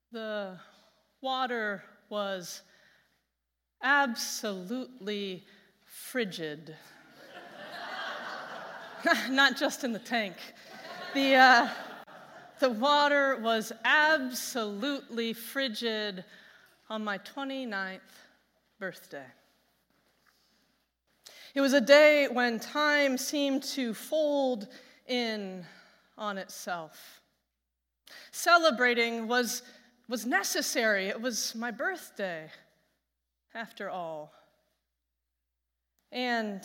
The water was absolutely frigid. Not just in the tank. The water was absolutely frigid on my 29th birthday. It was a day when time seemed to fold in on itself. Celebrating was necessary. It was my birthday, after all. And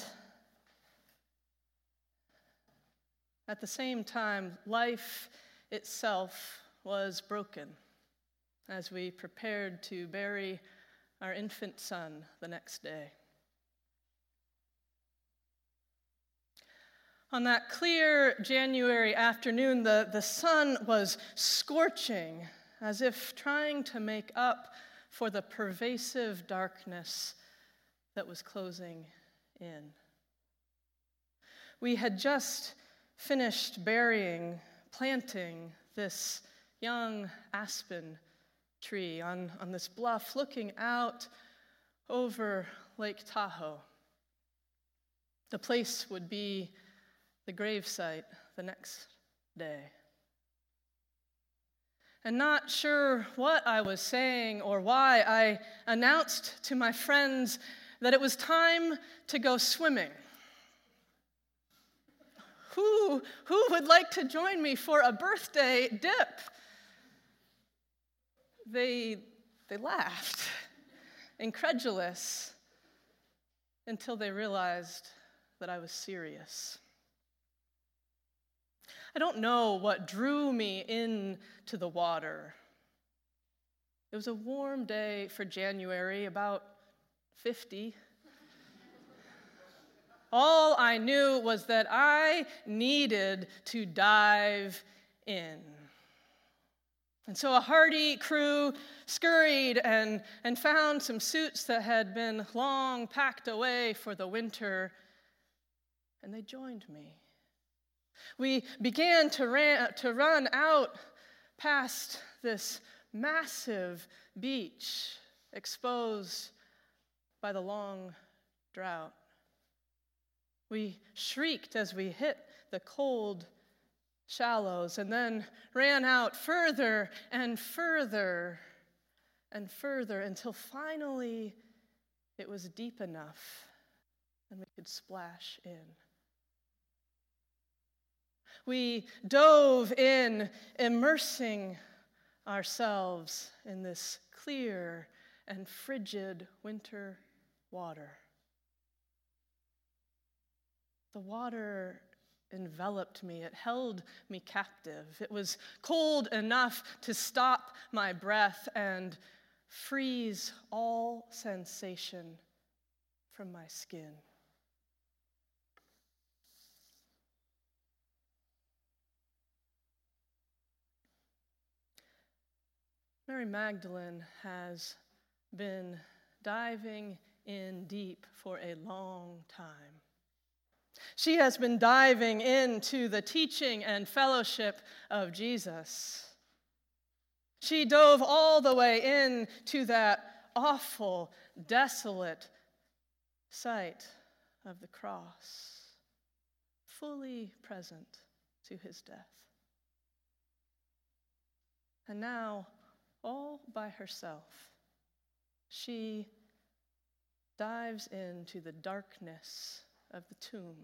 at the same time, life itself was broken as we prepared to bury our infant son the next day. On that clear January afternoon, the sun was scorching, as if trying to make up for the pervasive darkness that was closing in. We had just finished planting this young aspen tree on this bluff looking out over Lake Tahoe. The place would be the gravesite the next day. And not sure what I was saying or why, I announced to my friends that it was time to go swimming. Who would like to join me for a birthday dip? They laughed, incredulous, until they realized that I was serious. I don't know what drew me into the water. It was a warm day for January, about 50. All I knew was that I needed to dive in. And so a hardy crew scurried and found some suits that had been long packed away for the winter, and they joined me. We began to run out past this massive beach exposed by the long drought. We shrieked as we hit the cold shallows and then ran out further and further and further until finally it was deep enough and we could splash in. We dove in, immersing ourselves in this clear and frigid winter water. The water enveloped me. It held me captive. It was cold enough to stop my breath and freeze all sensation from my skin. Mary Magdalene has been diving in deep for a long time. She has been diving into the teaching and fellowship of Jesus. She dove all the way into that awful, desolate sight of the cross, fully present to his death. And now, all by herself, she dives into the darkness of the tomb.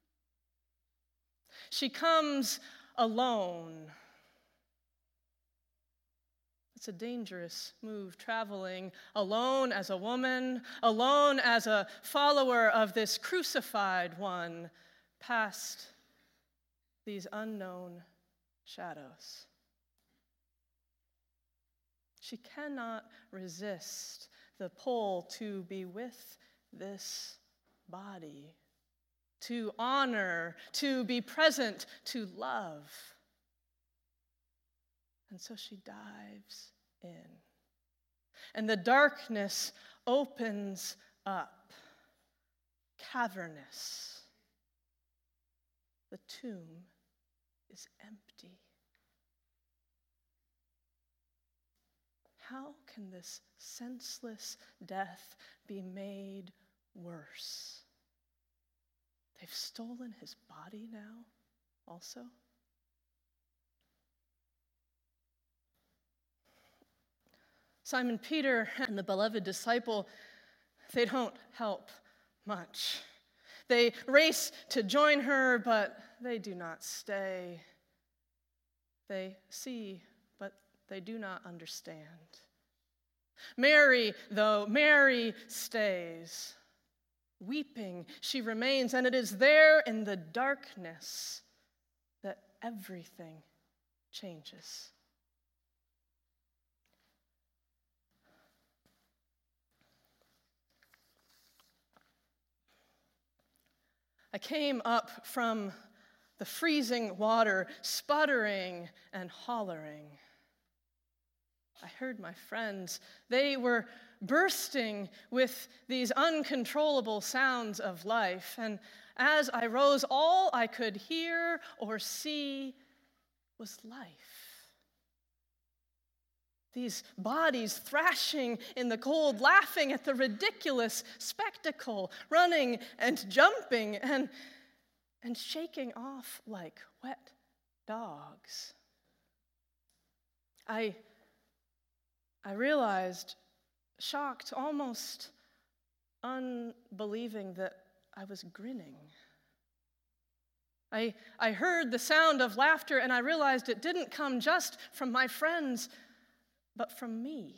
She comes alone. It's a dangerous move, traveling alone as a woman, alone as a follower of this crucified one, past these unknown shadows. She cannot resist the pull to be with this body, to honor, to be present, to love. And so she dives in. And the darkness opens up, cavernous. The tomb is empty. how can this senseless death be made worse? They've stolen his body now also? Simon Peter and the beloved disciple, they don't help much. They race to join her, but they do not stay. They see, but they do not understand. Mary, though, Mary stays. Weeping, she remains, and it is there in the darkness that everything changes. I came up from the freezing water, sputtering and hollering. I heard my friends. They were bursting with these uncontrollable sounds of life. And as I rose, all I could hear or see was life. These bodies thrashing in the cold, laughing at the ridiculous spectacle, running and jumping and shaking off like wet dogs. I realized, shocked, almost unbelieving, that I was grinning. I heard the sound of laughter, and I realized it didn't come just from my friends, but from me.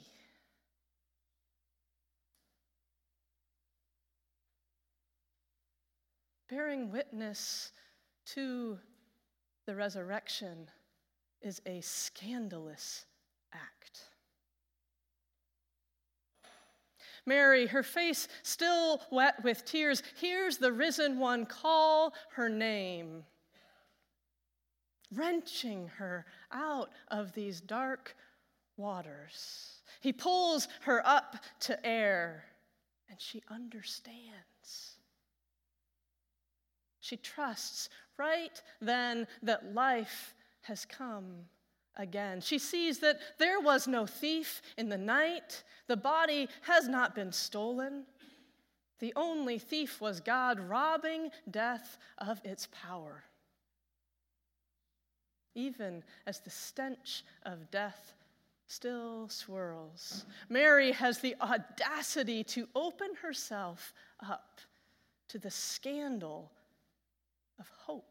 Bearing witness to the resurrection is a scandalous act. Mary, her face still wet with tears, hears the risen one call her name, wrenching her out of these dark waters. He pulls her up to air, and she understands. She trusts right then that life has come again. She sees that there was no thief in the night. The body has not been stolen. The only thief was God, robbing death of its power. Even as the stench of death still swirls, Mary has the audacity to open herself up to the scandal of hope.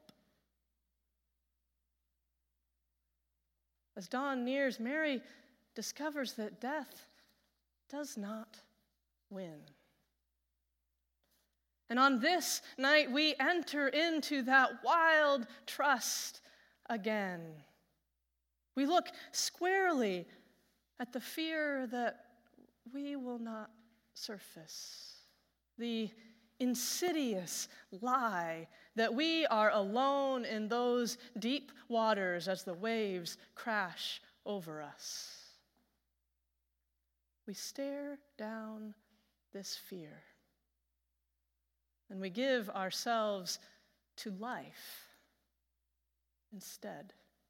As dawn nears, Mary discovers that death does not win. And on this night, we enter into that wild trust again. We look squarely at the fear that we will not surface, the insidious lie that we are alone in those deep waters as the waves crash over us. We stare down this fear, and we give ourselves to life instead.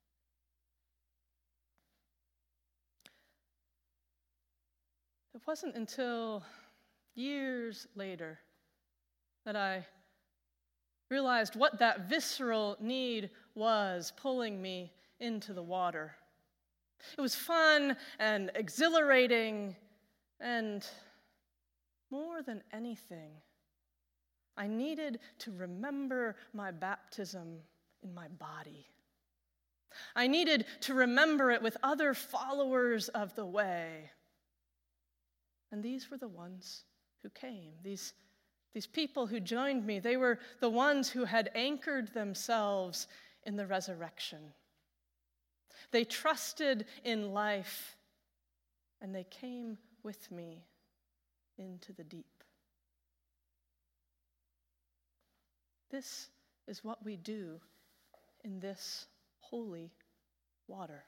It wasn't until years later that I realized what that visceral need was pulling me into the water. It was fun and exhilarating, and more than anything, I needed to remember my baptism in my body. I needed to remember it with other followers of the way. And these were the ones who came. These people who joined me, they were the ones who had anchored themselves in the resurrection. They trusted in life, and they came with me into the deep. This is what we do in this holy water.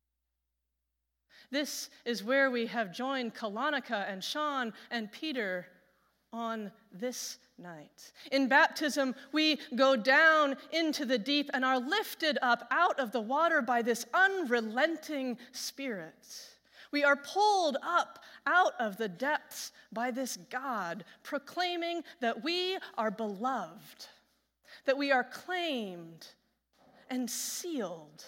This is where we have joined Kalonika and Sean and Peter on this night. In baptism, we go down into the deep and are lifted up out of the water by this unrelenting Spirit. We are pulled up out of the depths by this God, proclaiming that we are beloved, that we are claimed and sealed,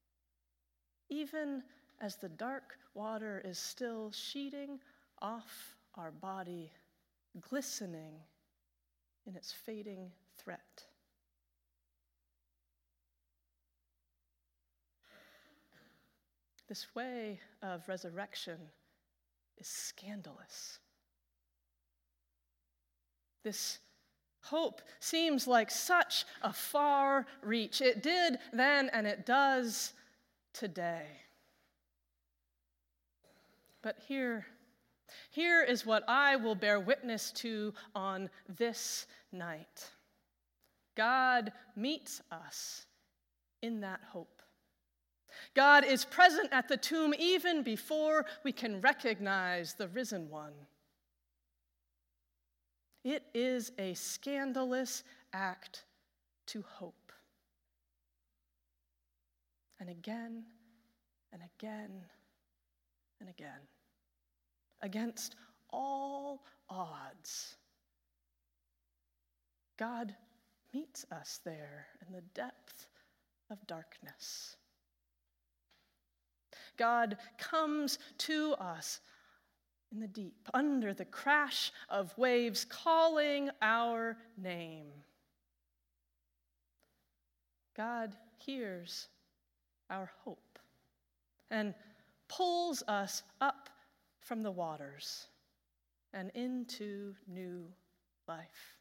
even as the dark water is still sheeting off our body, glistening in its fading threat. This way of resurrection is scandalous. This hope seems like such a far reach. It did then and it does today. But here is what I will bear witness to on this night. God meets us in that hope. God is present at the tomb even before we can recognize the risen one. It is a scandalous act to hope. And again and again and again, against all odds, God meets us there in the depth of darkness. God comes to us in the deep, under the crash of waves, calling our name. God hears our hope and pulls us up from the waters and into new life.